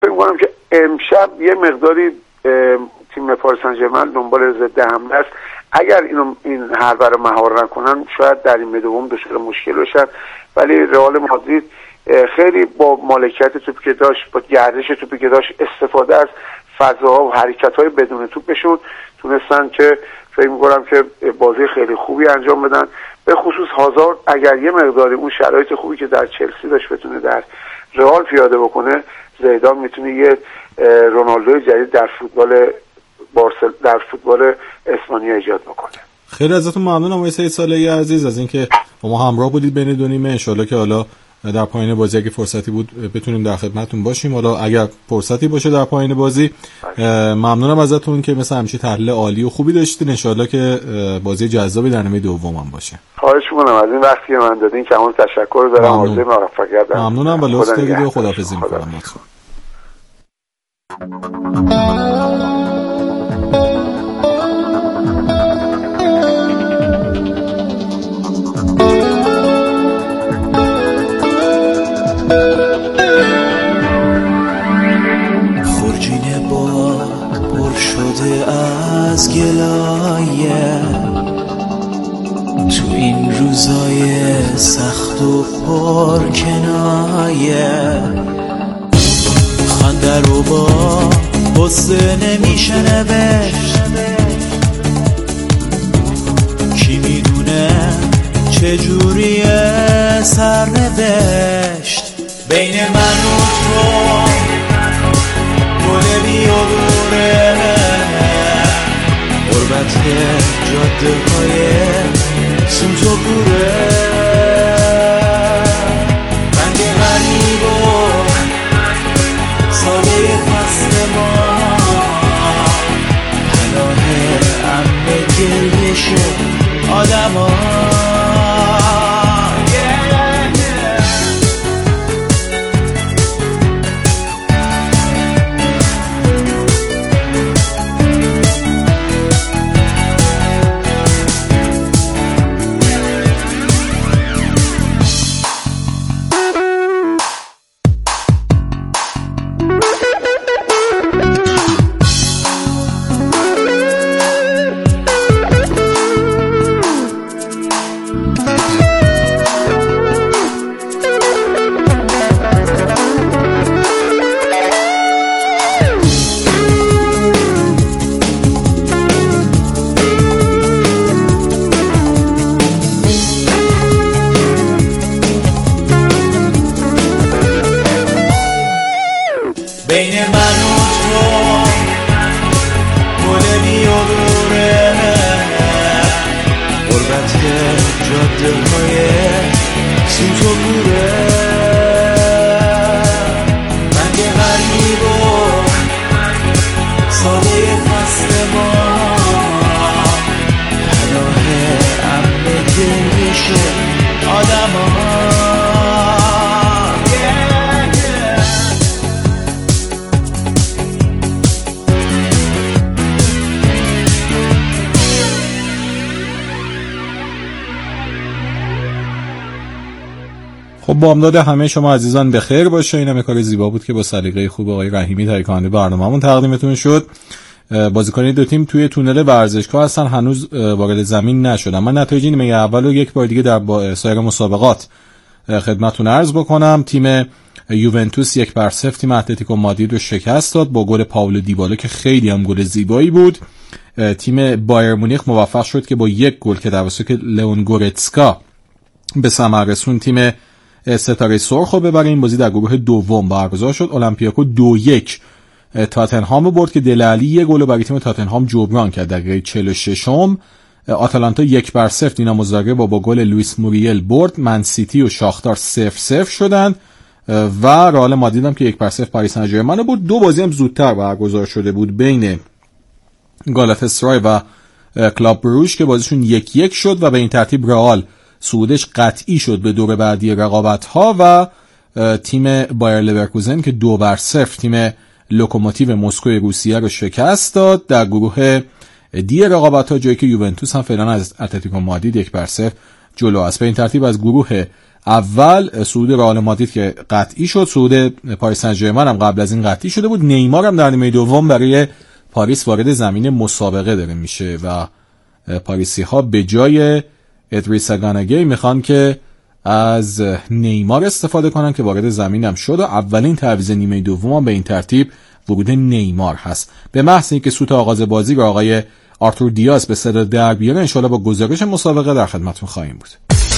فکر می‌کنم که امشب یه مقداری تیم پاریس سن ژرمن دنبال ضد حمله است. اگر این حربه رو مهار نکنن شاید در این دوم دچار مشکل بشن، ولی رئال مادرید خیلی با مالکیت توپی که داشت، با گردش توپی که داشت، استفاده از فضاها و حرکت‌های بدون توپشون تونستن که فکر می‌کنم که بازی خیلی خوبی انجام بدن. به خصوص هازارد اگر یه مقداری اون شرایط خوبی که در چلسی داشت بتونه در رئال پیاده بکنه، زیدان میتونه یه رونالدو جدید در فوتبال اسپانیا ایجاد بکنه. خیلی ازتون ممنونم آقای سید صالحی عزیز از اینکه با ما همراه بودید بین دو نیمه. ان شاءالله که حالا در پایان بازی اگه فرصتی بود بتونیم در خدمتتون باشیم. حالا اگر فرصتی باشه در پایان بازی ممنونم ازتون که مثل همیشه تحلیل عالی و خوبی داشتین. ان شاءالله که بازی جذابی در نیمه دوم هم باشه. خواهش می‌کنم از این وقتی من دادین که همون تشکر دارم. آرزوی موفقیت دارم. ممنونم و لطف کردید و خداحافظی می‌کنم. خورجین باد پر شده از گلایه تو این روزای سخت و پر کنایه، خنده رو با قصه نمیشه نوشت، کی میدونه چجوریه سرنوشت، بین من و تو گل بیابونه غربت جاده های سوت و کوره، رنگ غریب و ساده فصل ما پناه امن گریش آدم ها. بین من و تو گل بیابونه غربت جاده های سوت و کوره، رنگ غریب و ساده فصل ما پناه امن گریش آدم ها. خب بامداد همه شما عزیزان بخیر باشه. اینم کار زیبا بود که با سلیقه خوب آقای رحیمی تهیه کننده برنامه‌مون تقدیمتون شد. بازیکنان دو تیم توی تونل ورزشگاه هستن، هنوز وارد زمین نشدن. من نتایج نیمه اول رو یک بار دیگه در سایر مسابقات خدمتتون عرض بکنم. تیم یوونتوس 1-0 تیم اتلتیکو مادرید رو شکست داد با گل پائولو دیبالا که خیلی هم گل زیبایی بود. تیم بایر مونیخ موفق شد که با یک گل که توسط لئون گورتسکا به ثمر رسوند تیم ستاره سرخ رو ببره. این بازی در گروه دوم برگزار شد. اولمپیاکو 2-1 تاتنهام رو برد که دل علی یک گل برای تیم تاتنهام جبران کرد در دقیقه 46م. آتالانتا 1-0 دینامو زاگرب با گل لوئیس موریل برد. من سیتی و شاختار 0-0 شدند و رئال مادرید هم که 1-0 پاریس سن ژرمن رو برد. دو بازی هم زودتر برگزار شده بود بین گالاتاسرای و کلاب بروژ که بازیشون 1-1 شد و به این ترتیب رئال صعودش قطعی شد به دور بعدی رقابت‌ها و تیم بایر لورکوزن که 2-0 تیم لوکوموتیو مسکو روسیه رو شکست داد. در گروه دی رقابت‌ها جایی که یوونتوس هم فعلا از اتلتیکو مادرید 1-0 جلو است. به این ترتیب از گروه اول صعود رئال مادرید که قطعی شد، صعود پاریس سن ژرمن هم قبل از این قطعی شده بود. نیمار هم در نیمه دوم برای پاریس وارد زمین مسابقه داره میشه و پاریسی ها به جای ادریس گاناگی میخوان که از نیمار استفاده کنن که وارد زمین هم شد و اولین تعویض نیمه دوم هم به این ترتیب ورود نیمار هست. به محض اینکه سوت آغاز بازی رو آقای آرتور دیاز به صدا در بیاره، انشالله با گزارش مسابقه در خدمتتون خواهیم بود.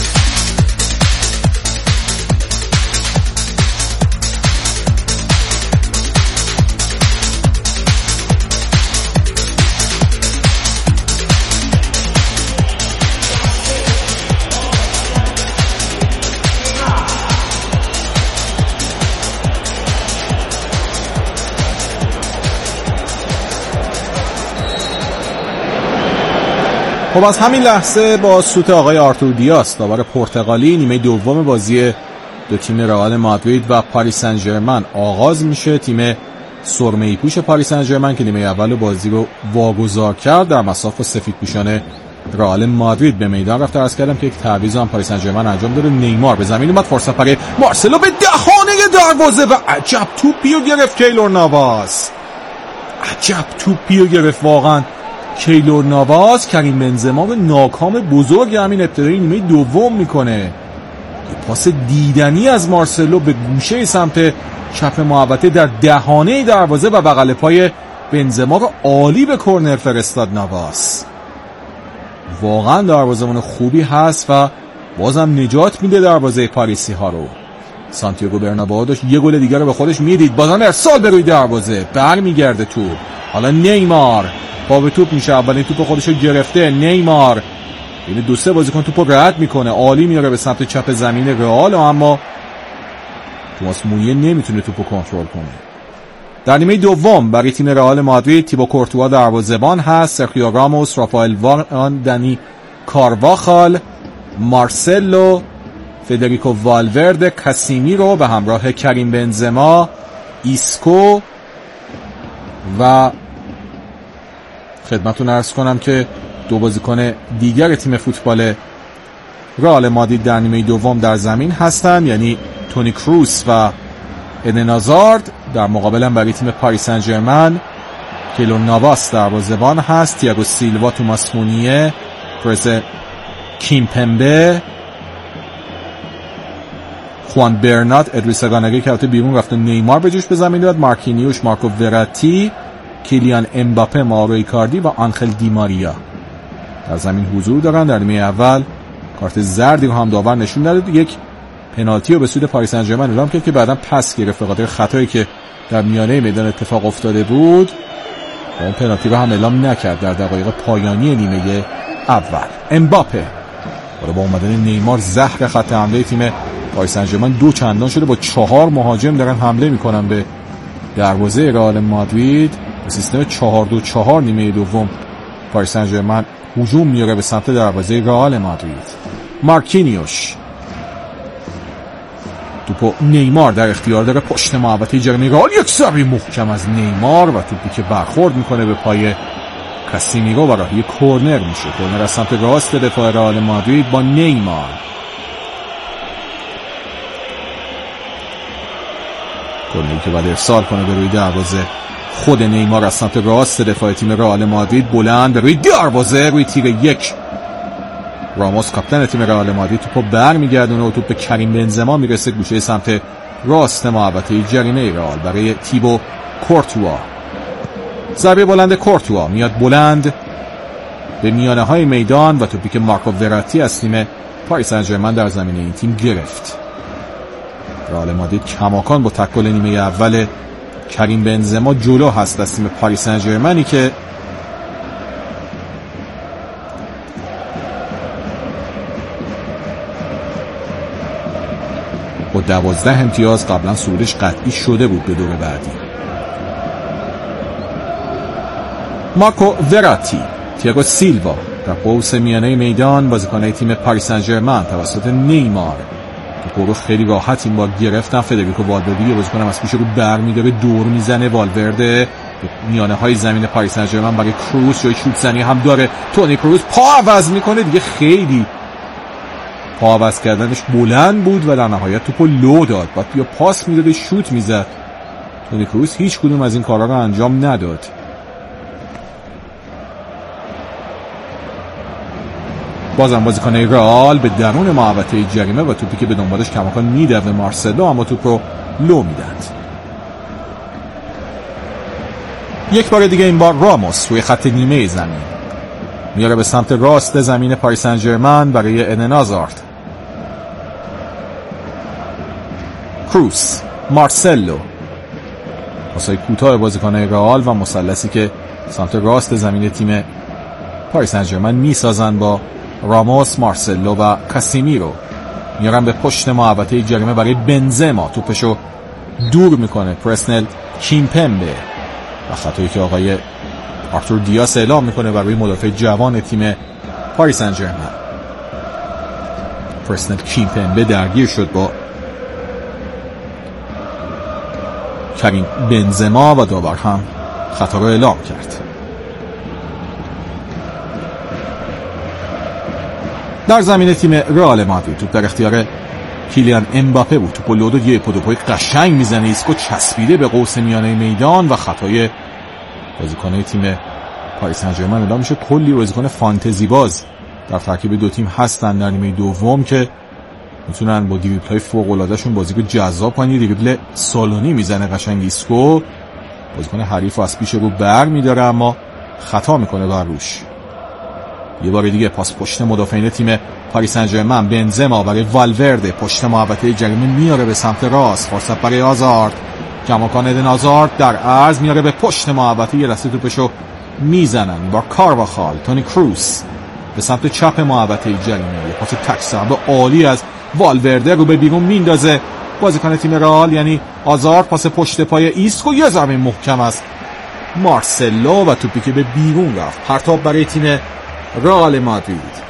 خب از همین لحظه با سوت آقای آرتور دیاز داور پرتغالی نیمه دوم بازی دو تیم رئال مادرید و پاریس سن ژرمن آغاز میشه. تیم سرمه‌ای پوش پاریس سن ژرمن که نیمه اول بازی رو واگذار کرد در مصاف سفیدپوشان رئال مادرید به میدان رفت. عرض کردم که یک تعویض هم پاریس سن ژرمن انجام داره. نیمار به زمین اومد، فرصت برای مارسلو به دهانه دروازه و عجب توپی رو گرفت کیلور نواس. عجب توپی رو گرفت واقعا کیلور نواس. کریم بنزما به ناکام بزرگ همین ابتدای نیمه دوم میکنه. یه پاس دیدنی از مارسلو به گوشه سمت چپ محوطه در دهانه دروازه و بغل پای بنزما رو عالی به کرنر فرستاد نواس. واقعا دروازه‌بان خوبی هست و بازم نجات میده دروازه پاریسی ها رو. سانتیاگو برنابئو داشت یه گل دیگه رو به خودش میدید، بازم ارسال به روی دروازه، برمیگرده تو. حالا نیمار با به توپ میشه، اولین توپ خودش رو گرفته. نیمار این دو سه بازیکن توپو رد میکنه، عالی میاره به سمت چپ زمین رئال، اما توماس مونیه نمیتونه توپو کنترل کنه. در نیمه دوم برای تیم رئال مادرید تیبو کورتوا دروازه‌بان هست، سرخیو راموس، رافائل واران، دنی کارواخال، مارسلو، فدریکو والورده، کاسیمیرو به همراه کریم بنزما، ایسکو و خدمتتون عرض کنم که دو بازیکن دیگر تیم فوتبال رئال مادرید در نیمه دوم در زمین هستند، یعنی تونی کروس و ادن هازارد. در مقابل هم برای تیم پاریس سن ژرمن کیلور نواس دروازه‌بان هست، تییاگو سیلوا، توماس مونیه، پرز کیمپمبه، خوان برنات، ادریس گاناگی که البته بیرون رفت و نیمار به جوش به زمین داد، مارکینیوش، مارکو وراتی، کیلیان امباپه، مارو ایکاردی و آنخل دیماریا در زمین حضور دارن. در نیمه اول کارت زردی رو هم داور نشون داد، یک پنالتی رو به سود پاریس سن ژرمن اعلام کرد که بعداً پس گرفت به خاطر خطایی که در میانه میدان اتفاق افتاده بود و اون پنالتی رو هم اعلام نکرد در دقایق پایانی نیمه اول. امباپه با اومدن نیمار زهر خط حمله تیم پاریس سن ژرمن دو چندان شده، با 4 مهاجم دارن حمله میکنن به دروازه رئال مادرید. سیستم 4-2-4 نیمه دوم پاریس سن ژرمن هجوم میاره به سمت دروازه رئال مادرید. مارکینیوش توپو نیمار در اختیار داره، پشت محوطه جریمه رئال، یک ضربه محکم از نیمار و توپی که برخورد میکنه به پای کاسیمیرو و راهی کرنر میشه. کرنر از سمت راست دفاع رئال مادرید با نیمار. کرنری که بعد ارسال کنه به روی دروازه خود نیمار از سمت راست دفاع تیم رئال مادرید، بلند به روی دروازه، روی تیر 1. راموس کاپیتان تیم رئال مادرید توپو برمیگردونه و توپ به کریم بنزما میرسه گوشه سمت راست محوطه جریمه رئال برای تیبو کورتوا. ضربه بلند کورتوا میاد بلند به میانه های میدان و توپی که مارکو وراتی از تیم پاریس سن ژرمن در زمین این تیم گرفت. رئال مادرید کماکان با تکل نیمه اول کریم بنزما جلو هست از تیم پاریس سن ژرمنی که با 12 امتیاز قبلا صعودش قطعی شده بود به دور بعدی. مارکو وراتی، تییاگو سیلوا در قوس میانه میدان، بازیکن‌های تیم پاریس سن ژرمن توسط نیمار گروه خیلی راحت این بار گرفتن. فدریکو والورده بازیکن از پیش رو برمی‌داره، دور میزنه. والورده میانه های زمین پاریس سن ژرمن برای کروس، جای شوت زنی هم داره. تونی کروس پا عوض میکنه دیگه، خیلی پا عوض کردنش بلند بود و در نهایت توپو لو داد. بعد یا پاس میداد یا شوت میزد. تونی کروس هیچ کدوم از این کارا رو انجام نداد. بازم بازیکن رئال به درون محوطه جریمه و توپی که به دنبالش کماکان میدوه مارسلو، اما توپ رو لو میدند. یک بار دیگه این بار راموس روی خط نیمه زمین میاره به سمت راست زمین پاریس سن ژرمن برای ایدن هازارد. کروس، مارسلو، پاسای کوتاه بازیکن رئال و مثلثی که سمت راست زمین تیم پاریس سن ژرمن میسازن با راموس، مارسلو و کاسیمیرو. میارن به پشت محوطه جریمه برای بنزما، توپشو دور میکنه پرسنل کیمپمبه و خطایی که آقای آرتور دیاس اعلام میکنه برای مدافع جوان تیم پاریس سن ژرمن. پرسنل کیمپمبه درگیر شد با کریم بنزما و داور هم خطا رو اعلام کرد. در زمین تیم رئال مادرید توپ در اختیار کیلیان امباپه بود. توپ لودو یه پای قشنگ میزنه، ایسکو چسبیده به قوس میانه میدان و خطای بازیکن تیم پاریس سن ژرمن اعلام میشه. کلی بازیکن فانتزی باز در ترکیب دو تیم هستن در نیمه دوم که میتونن با دریبل‌های فوق‌العاده‌شون بازی رو جذاب کنن. دریبل سالونی میزنه قشنگ ایسکو، بازیکن حریف از پیش رو بر میداره اما خطا میکنه بر روش. یه بار دیگه پاس پشت مدافعین تیم پاریس سن ژرمن، بنزما برای والورده، پشت محوطه جریمه میاره به سمت راست، فرصت برای آزارد، کماکان ایدن هازارد در عرض میاره به پشت محوطه، یه لحظه توپشو میزنن با کارواخال. تونی کروس به سمت چپ محوطه جریمه، یه پاس تک‌ضربه عالی از والورده رو به بیرون میندازه بازیکن تیم رئال یعنی آزارد. پاس پشت پای ایسکو، یه ضربه محکم است مارسلو و توپی که به بیرون رفت. پرتاب برای تیم رئال مادرید.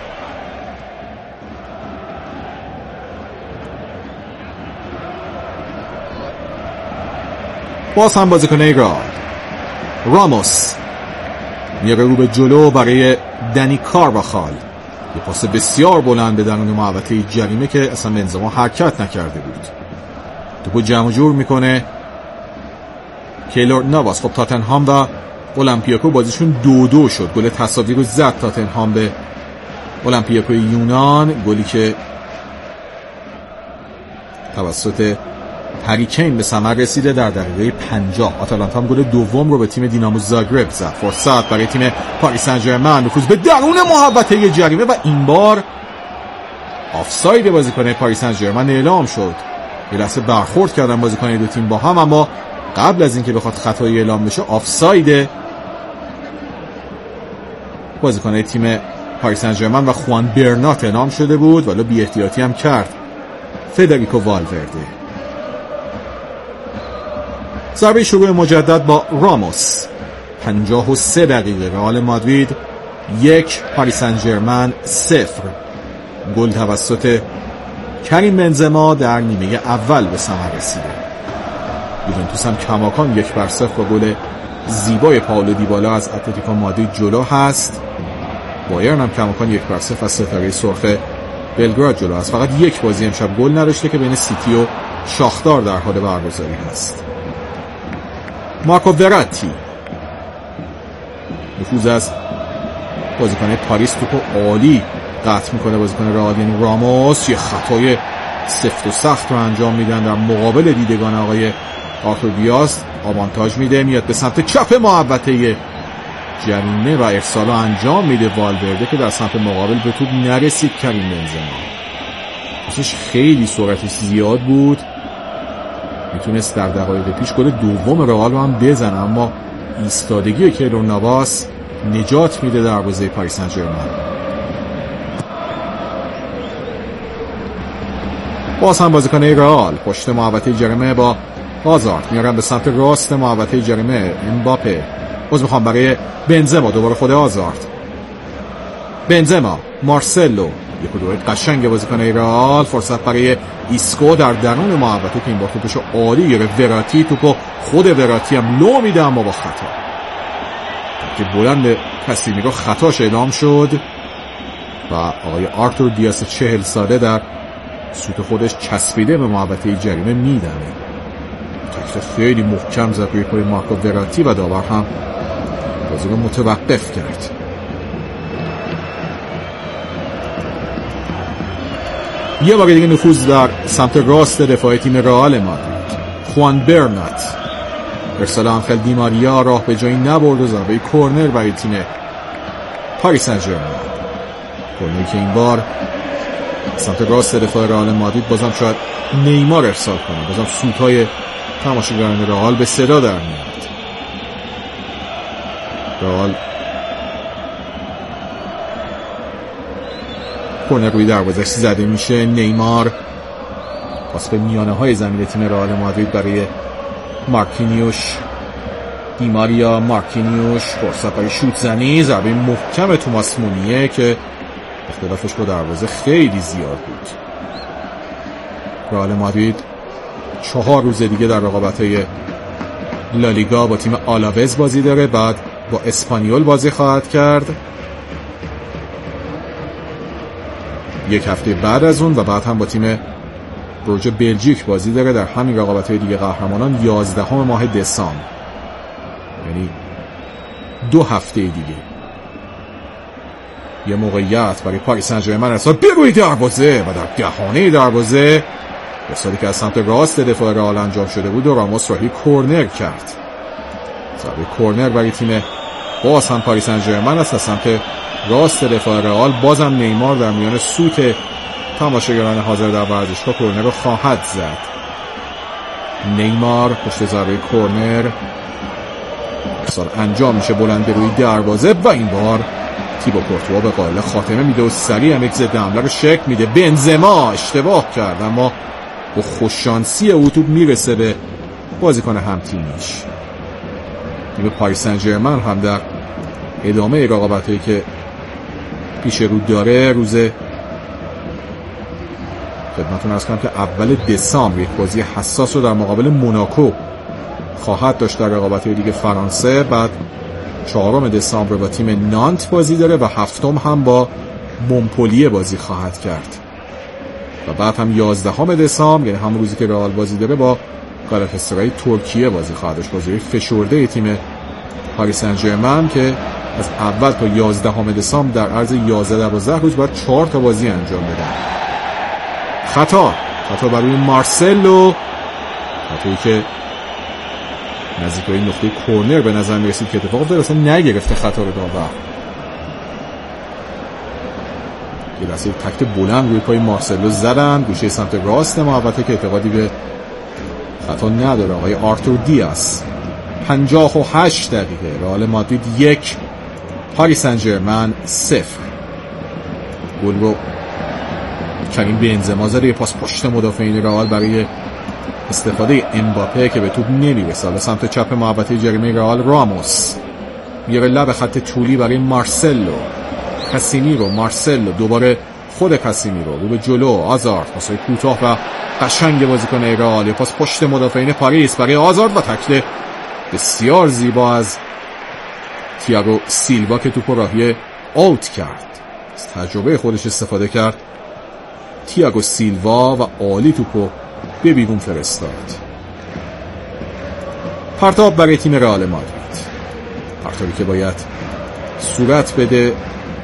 باز هم بازیکن رئال راموس میاره رو به جلو برای دنی کارواخال، یه پاس بسیار بلند به درون محوطه جریمه که اصلا بنزما حرکت نکرده بود. توپو جمع جور میکنه کیلور نواس. خب تاتنهام و اولمپیاکو بازیشون 2-2 شد. گل تساوی رو زد تاتنهام به اولمپیاکو یونان، گلی که توسط هری کین به ثمر رسیده در دقیقه 50. آتالانتا هم گل دوم رو به تیم دینامو زاگرب زد. فرصت برای تیم پاریس سن ژرمن، نفوذ به درون محوطه جریمه و این بار آفساید بازیکن پاریس سن ژرمن اعلام شد. یه لحظه برخورد کردن بازیکن دو تیم با هم، اما قبل از اینکه بخواد خطایی اعلام بشه آفساید بازیکن تیم پاریس سن ژرمن و خوان برنات اعلام شده بود، ولی بی احتیاطی هم کرد فدریکو والورده. ضربه شروع مجدد با راموس. 53 دقیقه رئال مادرید 1 پاریس سن ژرمن 0. گل توسط کریم بنزما در نیمه اول به ثمر رسیده. یوونتوس هم کماکان 1-0 با گل زیبای پائولو دیبالا از اتلتیکو مادرید جلو هست. بایرن هم کماکان 1-0 از ستاره سرخ بلگراد جلو هست. فقط یک بازی امشب گل نداشته که بین سیتی و شاختار در حال برگزاری هست. مارکو وراتی نفوذ از بازیکن پاریس توپو عالی قطع میکنه بازیکن رئال یعنی راموس. یه خطای سفت و سخت رو انجام میدن در مقابل دیدگان آقای آرتور دیاس. آوانتاژ میده، میاد به سمت چپ محوطه جریمه و ارسال انجام میده والورده که در سمت مقابل به توپ نرسید. کریم بنزما پسش خیلی سرعتش زیاد بود، میتونست در دقایق پیش گل دوم رئال رو هم بزنه، اما ایستادگی کیلور نواس نجات میده دروازه پاریس سن ژرمن. باز هم بازیکن رئال پشت محوطه جریمه با هازارد میارن به سمت راست محوطه جریمه. امباپه میخوام برای بنزما، دوباره خود هازارد، بنزما، مارسلو، یک دوره قشنگ بازیکن رئال. فرصت برای ایسکو در درون محوطه که این بار توپشو عالی گرفت. وراتی توپو خود وراتی هم لو میده اما با خطا. که بلند کاسیمیرو خطاش اعلام شد. و آقای آرتور دیاس 40 ساله در سوت خودش چسبیده به محوطه جریمه میدمه. تکل خیلی محکم زد روی پای مارکو وراتی و داور هم بازی رو متوقف کرد. یه بار دیگه نفوذ در سمت راست دفاعی تیم رئال مادرید. خوان برنات ارسال آنخل دی ماریا راه به جایی نبرد و ضربه کورنر برای تیم پاریس سن ژرمن. کورنری که این بار سمت راست دفاع رئال مادرید بازم شاید نیمار ارسال کنه. بازم سوت‌های تماشاگران رئال به صدا در میاد. رئال کورنر روی دروازه‌اش زده میشه. نیمار پاس به میانه‌های زمین تیم رئال مادرید برای مارکینیوش. دی ماریا، مارکینیوش، فرصت برای شوت زنی. ضربه محکم توماس مونیه که اختلافش با دروازه خیلی زیاد بود. رئال مادرید 4 روز دیگه در رقابت‌های لالیگا با تیم آلاوز بازی داره، بعد با اسپانیول بازی خواهد کرد 1 هفته بعد از اون، و بعد هم با تیم بروژه بلژیک بازی داره در همین رقابت‌های دیگه قهرمانان 11 ماه دسامبر، یعنی 2 هفته دیگه. یه موقعیت برای پاریس سن ژرمن ارسال به روی دروازه و در دهانه دروازه ارسالی که از سمت راست دفاع رئال انجام شده بود و راموس راهی کورنر کرد. ضربه کورنر برای تیم باز هم پاریس سن ژرمن است. از سمت راست دفاع رئال بازم نیمار در میان سوت تماشاگران حاضر در ورزشگاه کورنر رو خواهد زد. نیمار پشت ضربه کورنر ارسال انجام میشه بلند روی دروازه و این بار تیبو کورتوا به قائل خاتمه میده و سریع هم یک ضد حمله رو شکل میده. بنزما اشتباه کرد اما با خوششانسی او توپ میرسه به بازیکن همتیمیش. تیم پاریس سن ژرمن هم در ادامه رقابتایی که پیش رو داره روز خدمتتون عرض کنم که اول دسامبر یک بازی حساس رو در مقابل موناکو خواهد داشت در رقابت‌های لیگ فرانسه. بعد 4 دسامبر با تیم نانت بازی داره و 7 هم با مونپلیه بازی خواهد کرد و بعد هم 11 دسامبر یعنی همون روزی که رئال بازی داره با گالاتاسرای ترکیه بازی خواهد داشت. بازی فشرده تیم پاریس سن ژرمن که از اول تا 11 دسامبر در عرض 11-12 روز باید 4 تا بازی انجام بدن. خطا برای مارسلو، خطایی که نزدیک به نقطه کورنر به نظر میرسید که اتفاق افتاد، اصلا نگرفته خطا رو داور. یه دسته تکت بلند روی پای مارسلو زدن گوشه سمت راست محوطه که اعتقادی به خطا نداره. آقای آرتور دیاس. 58 دقیقه رئال مادرید 1 پاریس سن ژرمن 0. گل رو کریم بنزما زده. یه پاس پشت مدافعین رئال برای استفاده امباپه که به توپ نمیرسه. به سمت چپ محوطه جریمه رئال راموس میره لب خط طولی برای مارسلو. کاسیمیرو، مارسلو، دوباره خود کاسیمیرو رو به جلو. آزارد پاسای کوتاه و قشنگ بازیکن رئال. پاس پشت مدافعین پاریس برای آزارد و تکل بسیار زیبا از تییاگو سیلوا که توپ راهی آوت کرد. از تجربه خودش استفاده کرد تییاگو سیلوا و عالی توپو به بیرون فرستاد. پرتاب برای تیم رئال مادرید. پرتابی که باید صورت بده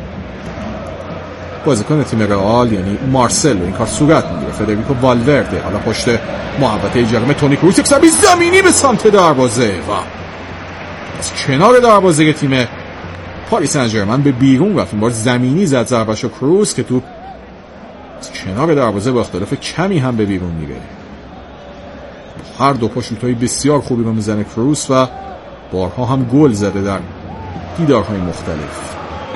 بازیکن تیم رئال یعنی مارسلو. این کار صورت میگیره. فدریکو والورده حالا پشت محوطه جریمه. تونی کروس یک ضربه زمینی به سمت دروازه و از کنار دروازه تیم پاریس سن ژرمن به بیرون رفت. این بار زمینی زد ضربه‌شو کروس که توپ از کنار دروازه با اختلاف کمی هم به بیرون میره. هر دو پا شوت‌های بسیار خوبی رو میزنه کروس و بارها هم گل زده در دیدارهای مختلف.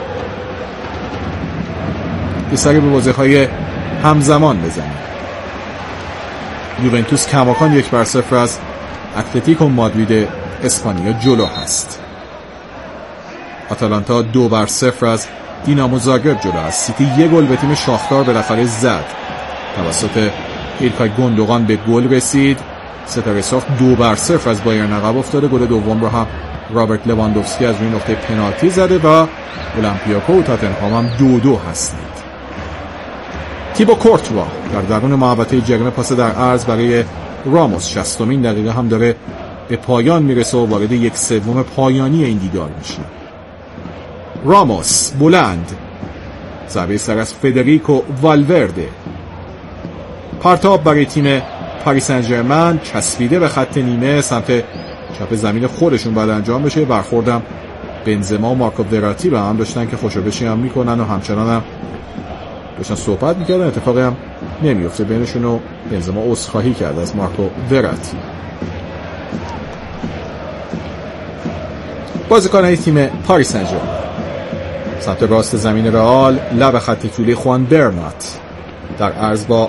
یه سری به بازی‌های همزمان بزنیم. یوونتوس کماکان 1-0 از اتلتیکو مادرید اسپانیا جلو هست. آتالانتا 2-0 از دینامو زاگرب جلو است. سیتی 1 گل به تیم شاختار بالاخره زد. توسط ایلکای گوندوغان به گل رسید. ستاره سرخ 2-0 از بایرن عقب افتاده. گل دوم رو هم رابرت لواندوفسکی از روی نقطه پنالتی زده و اولمپیاکو و تاتنهام هم 2-2 هستند. تیبو کورتوا در درون محوطه جریمه پاس در عرض برای راموس. 60مین دقیقه هم داره به پایان میرسه و وارد 1/3 پایانی این دیدار میشه. راموس بلند، ضربه سر از فدریکو والورده. پرتاب برای تیم پاریس سن ژرمن، چسبیده به خط نیمه سمت چپ زمین خودشون بعد انجام بشه. برخوردم بنزما و مارکو وراتی با هم داشتن که خوشوبشی هم میکنن و همچنان هم داشتن صحبت میکردن. اتفاقی هم نمیفته بینشون و بنزما عذرخواهی کرد از مارکو وراتی. بازیکنان تیم پاریس سن ژرمن سمت راست زمین رئال، لب خط طولی خوان برنات در عرض با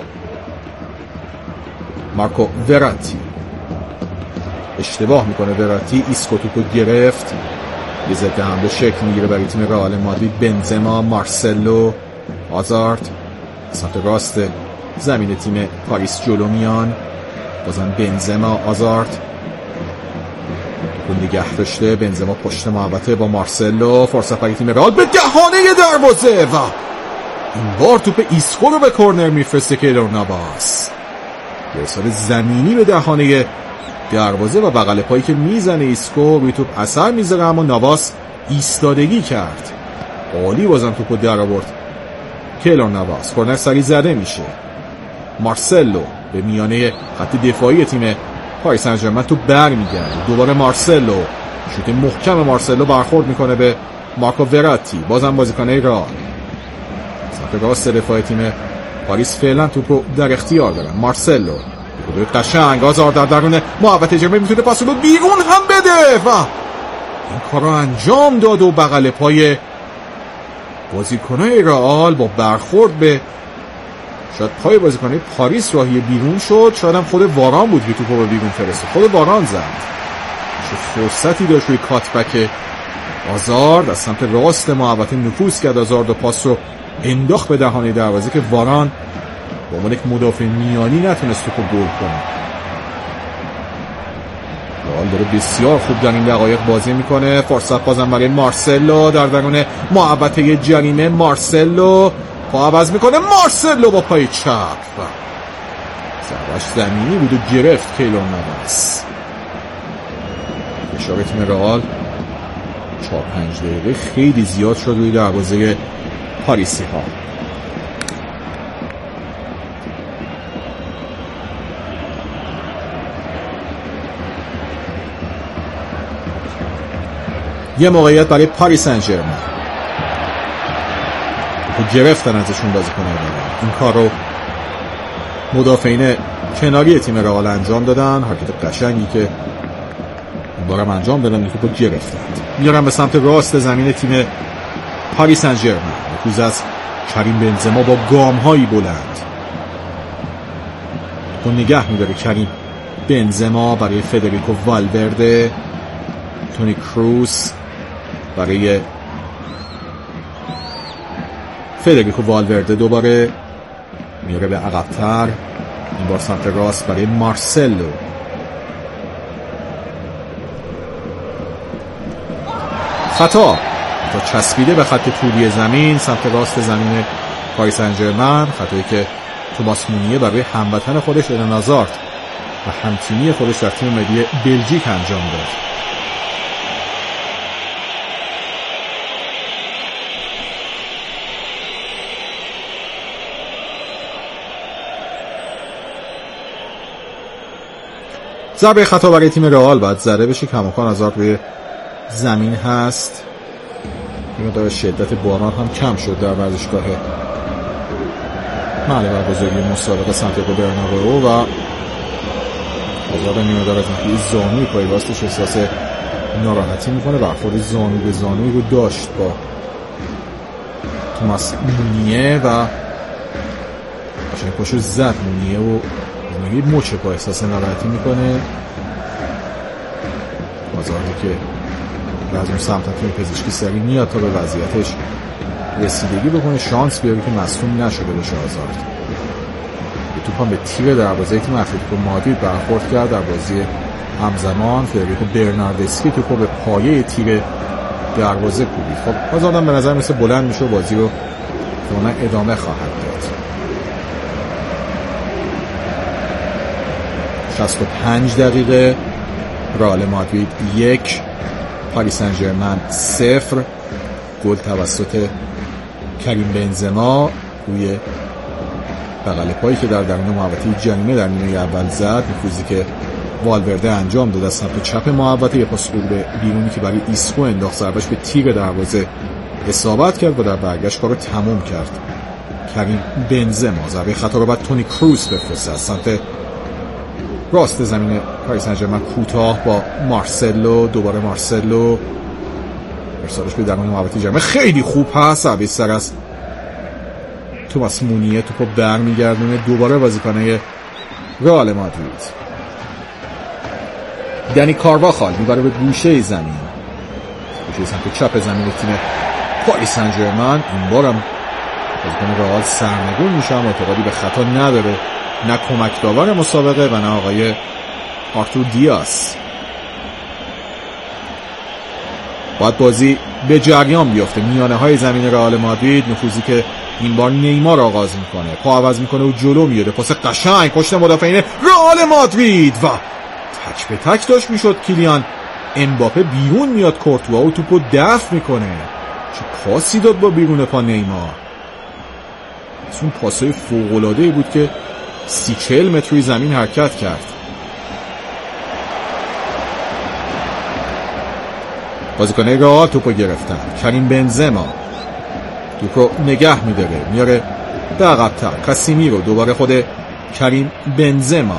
مارکو وراتی. اشتباه میکنه وراتی، ایسکو توپو گرفت، یه ضد حمله شکل میگیره برای تیم رئال مادرید. بنزما، مارسلو، آزارد سمت راست زمین تیم پاریس جلو میان. بازم بنزما، آزارد نگه داشته. بنزما پشت محوطه با مارسلو، فرصت برای تیم رئال به دهانه دروازه و این بار توپ ایسکو رو به کورنر میفرسته کیلور نواس. ارسال زمینی به دهانه دروازه و بغل پایی که میزنه ایسکو روی توپ اثر میذاره، اما نواس ایستادگی کرد. عالی بازم توپو در آورد کیلور نواس. کورنر سری زده میشه. مارسلو به میانه خط دفاعی تیم پاریس سن ژرمن تو برمیگرده. دوباره مارسلو، شوت محکم مارسلو برخورد میکنه به مارکو وراتی. بازم بازیکنای رئال سمت راست دفاع تیم پاریس فعلا توپو در اختیار دارن. مارسلو به قشنگ، آزار در درون محوطه جریمه میتونه پاس رو بیرون هم بده و این کار رو انجام داد و بغل پای بازیکنای رئال با برخورد به شاید پای بازیکنای پاریس راهی بیرون شد. شاید هم خود واران بود که توپو به بیرون فرستاد. خود واران زد. چه فرصتی داشت روی کاتبک آزارد از سمت راست محوطه نفوذ کرد. آزارد و پاس رو انداخت به دهانه دروازه که واران با عنوان یک مدافع میانی نتونست توپو گل کنه. رئال داره بسیار خوب در این دقایق بازی میکنه. فرصت بازم برای مارسلو در درون محوطه جریمه. مارسلو پا عوض میکنه. مارسلو با پای چپ و ضربه‌اش زمینی بود و گرفت کیلور نواس. فشار تیم رئال 4-5 دقیقه خیلی زیاد شد روی دروازه پاریسی ها. یه موقعیت برای پاریس سن ژرمن و گرفتن ازشون بازیکن‌ها دارن. این کار رو مدافعین کناری تیم رئال انجام دادن. حرکت قشنگی که بارم انجام دادن که با گرفتن. میارن به سمت راست زمین تیم پاریس سن ژرمن. نفوذ از کریم بنزما با گام‌هایی بلند و نگه می‌داره کریم بنزما برای فدریکو والورده. تونی کروس برای فدریکو والورده دوباره میاره به عقب‌تر. این بار سمت راست برای مارسلو. خطا چسبیده به خط طولی زمین سمت راست زمین پاریس سن ژرمن. خطایی که توماس مونیه برای هموطن خودش ایدن آزارد و همتیمی خودش در تیم ملی بلژیک انجام داد. ضربه خطا برای تیم رئال باید زده بشه. کماکان آزارد روی زمین هست. این مقدار شدت باران هم کم شد در ورزشگاه محل برگزاری مسابقه سانتیاگو برنابئو و آزارد این مقدار از ناحیه زانوی پای راستش احساس ناراحتی میکنه. برخورد زانو به زانوی رو داشت با توماس مونیه و قشنگ پاشو زد مونیه و ناحیه مچ پا احساس ناراحتی میکنه. آزاردی که از اون سمت تیم پزشکی سری میاد تا به وضعیتش رسیدگی بکنه، شانس بیاره که مصدوم نشده باشه. آزارد توپ هم به تیر دروازه تیم اتلتیکو مادرید برخورد کرد. در بازی همزمان فدریکو برناردسکی توپو به پایه تیر دروازه کوبید. خب آزاردم به نظر مثل بلند میشه و بازی رو ادامه خواهد داد. 65 دقیقه رئال مادرید 1 پاریس سن ژرمن 0. گل توسط کریم بنزما روی بغل پایی که در درون محوطه جریمه در نیمه اول زد، نفوذی که والورده انجام داد از سمت چپ محوطه، یه پاس خوب بیرونی که برای ایسکو انداخت، ضربش به تیر دروازه اصابت کرد و در برگشت کارو تموم کرد کریم بنزما. ضربه خطا رو بعد تونی کروس بفرسته از سمت راست زمین پاریس سن ژرمن، کوتاه با مارسلو، دوباره مارسلو ارسالش به درون محوطه جریمه خیلی خوب هست، ضربه سر از توماس مونیه توپو برمیگردونه دوباره بازیکنه رئال مادرید. دنی کارواخال میبره به گوشه زمین، گوشه سمت چپ زمین تیم پاریس سن ژرمن. این بارم بازیکن رئال سرنگون میشه، اعتقادی به خطا نداره، نه کمک داور مسابقه و نه آقای آرتور دیاس. باید بازی به جریان بیفته میانه های زمین رئال مادرید، نفوذی که این بار نیمار آغاز میکنه، پا عوض میکنه و جلو میاد، پاس قشنگ پشت مدافعین رئال مادرید و تک به تک داشت میشد کیلیان امباپه بیرون میاد، کورتوا و توپو دفع میکنه. چه پاسی داد با بیرون پا نیمار، از اون پاسای فوق‌العاده‌ای بود که 30-40 متر روی زمین حرکت کرد. بازیکن‌های رئال توپو گرفتن، کریم بنزما توپ رو نگه میداره، میاره به عقب‌تر، کاسیمیرو، دوباره خود کریم بنزما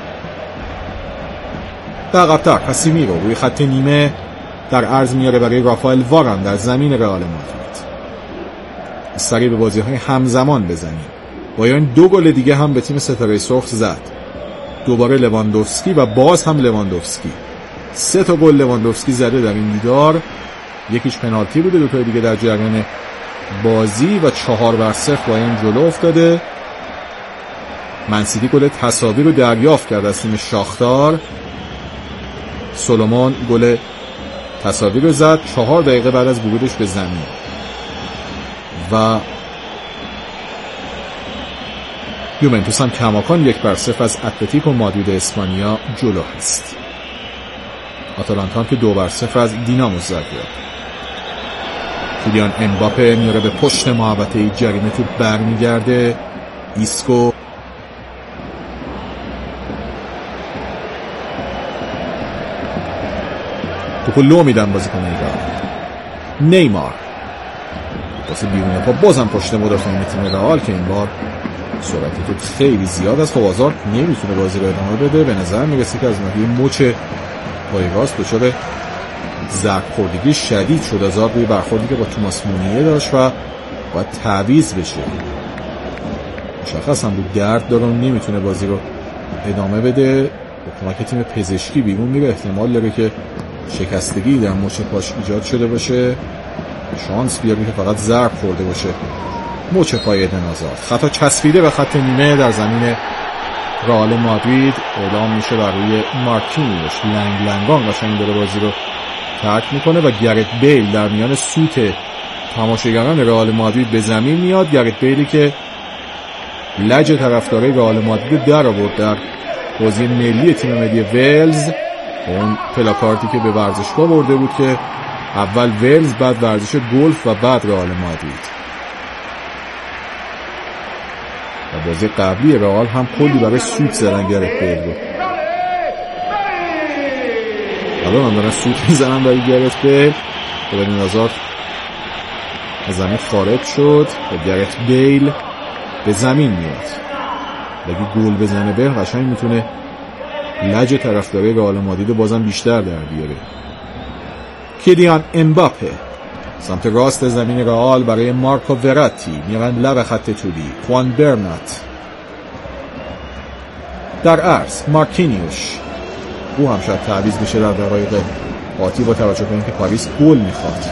به عقب‌تر، کاسیمیرو روی خط نیمه در عرض میاره برای رافائل واران در زمین رئال مادرید. سریع به بازی‌های همزمان بزنیم. بایرن 2 گل دیگه هم به تیم ستاره سرخ زد، دوباره لواندوفسکی و باز هم لواندوفسکی. 3 تا گل لواندوفسکی زده در این دیدار، یکیش پنالتی بوده، 2 تا دیگه در جریان بازی و 4-0 بایرن جلو افتاده. منسیتی گل تساوی رو دریافت کرد از تیم شاختار، سولومون گل تساوی رو زد 4 دقیقه بعد از ورودش به زمین و یوونتوس هم کماکان 1-0 از اتلتیکو مادرید اسپانیا جلو هست. آتالانتا هم که 2-0 از دینامو زاگرب. کیلیان امباپه میاره به پشت محوطه جریمه، تو برمیگرده، ایسکو توپو لو میدن بازیکن رئال. نیمار واسه بیرون پا بازم پشت مدافعین تیم رئال که این بار سرعت توپ خیلی زیاد است. خب آزار نمیتونه بازی رو ادامه بده، به نظر میرسه که از ناحیه مچ پای راست دچار ضرب خوردگی شدید شد. آزار روی برخوردی که با توماس مونیه داشت و باید تعویض بشه، مشخص هم بود درد داره، نمیتونه بازی رو ادامه بده. با کمک تیم پزشکی بیرون میره، احتمال داره که شکستگی در مچ پاش ایجاد شده باشه، شانس بیاره که فقط ضرب خورده باشه مچ پای ایدن آزار. خطا چسبیده به خط نیمه در زمین رئال مادرید اعلام میشه بر روی مارکینیوش. لنگان قشنگ داره بازی رو ترک میکنه و گرت بیل در میان سوت تماشاگران رئال مادرید به زمین میاد. گرت بیلی که لج طرفدارای رئال مادرید در آورد در بازی ملی تیم ملی ولز، اون پلاکاردی که به ورزشگاه برده بود که اول ولز، بعد ورزش گلف و بعد رئال مادرید. و بازی قبلی رئال هم کلی برای سوت زدن گرت بیل رو. حالا من دارم سوت میزنم برای گرت بیل و به نظر از زمین خارج شد و گرت بیل به زمین میاد. اگه گل بزنه به قشنگ میتونه لج طرفدارای رئال مادرید رو بازم بیشتر در بیاره. کیلیان امباپه سمت راست زمین رئال برای مارکو وراتی، میرن لب خط طولی. خوان برنات در عرض، مارکینیوش او هم شاید تعویض بشه در دقایق آتی با توجه به اینکه پاریس گل میخواد.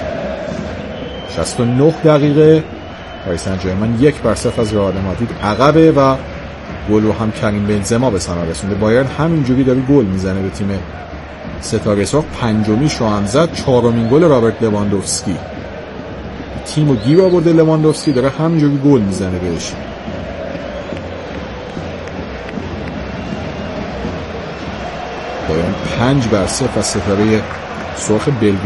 69 دقیقه پاریس سن ژرمن 1-0 از رئال مادرید عقبه و گل رو هم کریم بنزما به ثمر رسونده. بایرن همینجوری داره گل میزنه به تیم ستاره سرخ، 5میش رو هم زد، 4مین گل رابرت لواندوفسکی. تیمو گیر آورده لواندوفسکی، داره همینجوری گل میزنه بهش. 5-0 از ستاره سرخ بلگراد